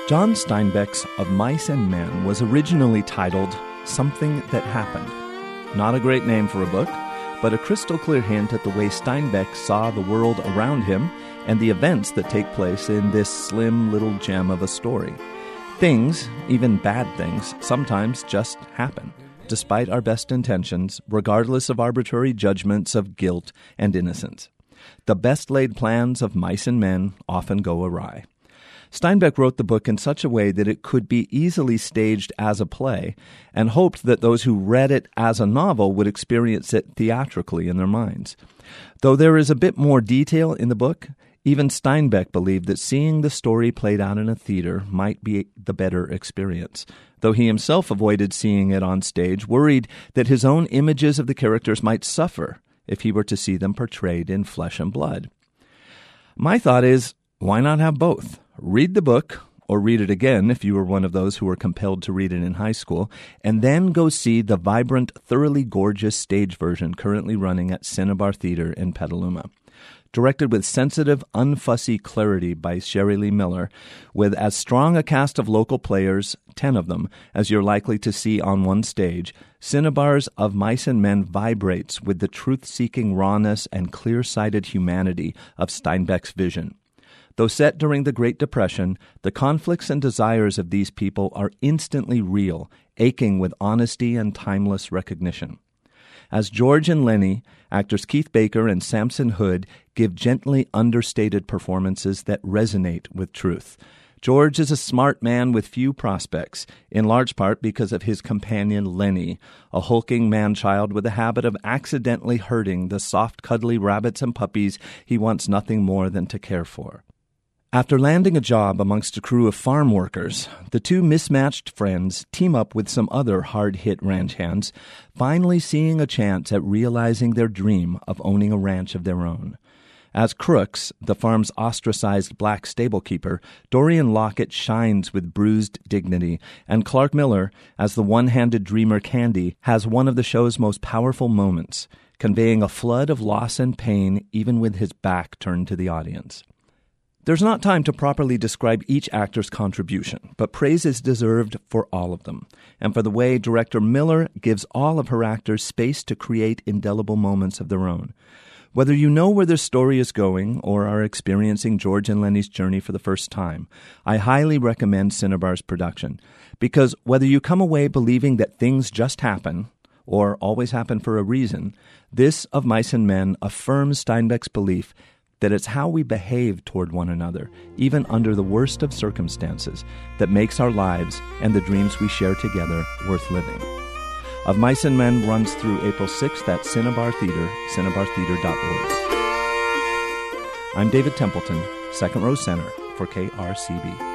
John Steinbeck's Of Mice and Men was originally titled Something That Happened. Not a great name for a book, but a crystal clear hint at the way Steinbeck saw the world around him and the events that take place in this slim little gem of a story. Things, even bad things, sometimes just happen, despite our best intentions, regardless of arbitrary judgments of guilt and innocence. The best-laid plans of mice and men often go awry. Steinbeck wrote the book in such a way that it could be easily staged as a play, and hoped that those who read it as a novel would experience it theatrically in their minds. Though there is a bit more detail in the book, even Steinbeck believed that seeing the story played out in a theater might be the better experience, though he himself avoided seeing it on stage, worried that his own images of the characters might suffer if he were to see them portrayed in flesh and blood. My thought is, why not have both? Read the book, or read it again if you were one of those who were compelled to read it in high school, and then go see the vibrant, thoroughly gorgeous stage version currently running at Cinnabar Theatre in Petaluma. Directed with sensitive, unfussy clarity by Sherry Lee Miller, with as strong a cast of local players, 10 of them, as you're likely to see on one stage, Cinnabar's Of Mice and Men vibrates with the truth-seeking rawness and clear-sighted humanity of Steinbeck's vision. Though set during the Great Depression, the conflicts and desires of these people are instantly real, aching with honesty and timeless recognition. As George and Lenny, actors Keith Baker and Samson Hood give gently understated performances that resonate with truth. George is a smart man with few prospects, in large part because of his companion Lenny, a hulking man-child with a habit of accidentally hurting the soft, cuddly rabbits and puppies he wants nothing more than to care for. After landing a job amongst a crew of farm workers, the two mismatched friends team up with some other hard-hit ranch hands, finally seeing a chance at realizing their dream of owning a ranch of their own. As Crooks, the farm's ostracized black stablekeeper, Dorian Lockett shines with bruised dignity, and Clark Miller, as the one-handed dreamer Candy, has one of the show's most powerful moments, conveying a flood of loss and pain even with his back turned to the audience. There's not time to properly describe each actor's contribution, but praise is deserved for all of them, and for the way director Miller gives all of her actors space to create indelible moments of their own. Whether you know where their story is going or are experiencing George and Lenny's journey for the first time, I highly recommend Cinnabar's production, because whether you come away believing that things just happen, or always happen for a reason, this Of Mice and Men affirms Steinbeck's belief that it's how we behave toward one another, even under the worst of circumstances, that makes our lives and the dreams we share together worth living. Of Mice and Men runs through April 6th at Cinnabar Theatre, cinnabartheatre.org. I'm David Templeton, second row center for KRCB.